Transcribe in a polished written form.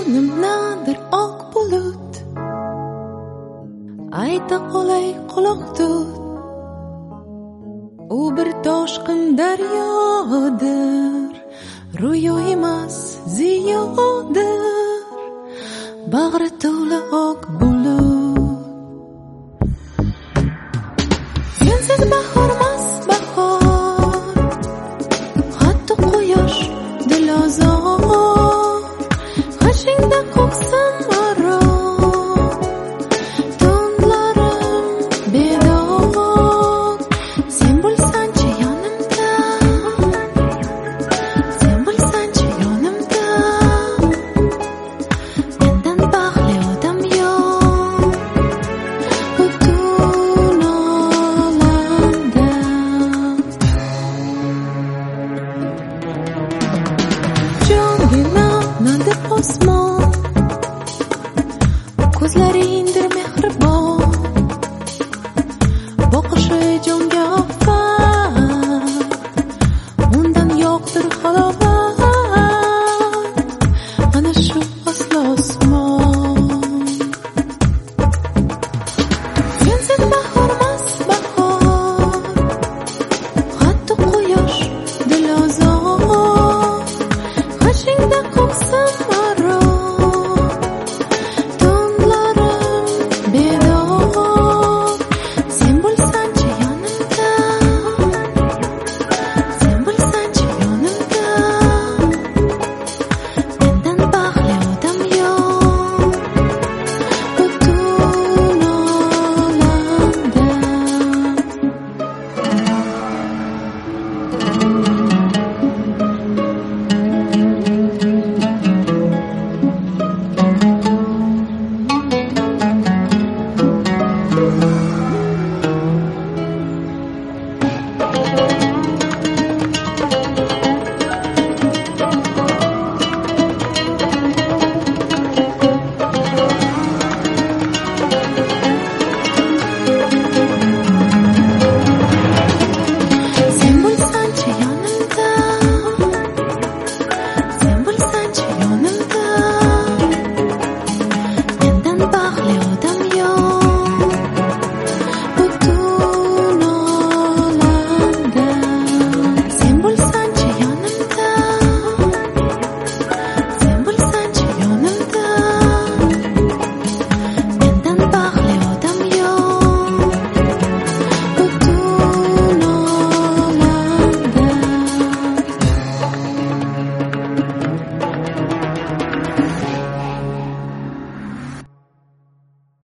nimnadir oq bulut, ayta qolay quloq tut. U bir toshqin daryodir, ro'yo emas ziyodir, bag'ri to'la oq bulut. Sensiz bahormas bahor, hatto quyosh dil ozor, g'ashingda qo'qsin maroq, tunlarim bedor. Sen bo'lsanchi yonimda, sen bo'lsanchi yonimda, mendan baxtli odam yo'q butun olamda. Jongina nadir osmon, ko'zlaringdir mehribon, boqishi jonga ofat, undan yo'qdir halovat. Ana shu aslo osmon. Sensiz bahormas bahor, hatto quyosh dil ozor, g'ashingda qo'qsin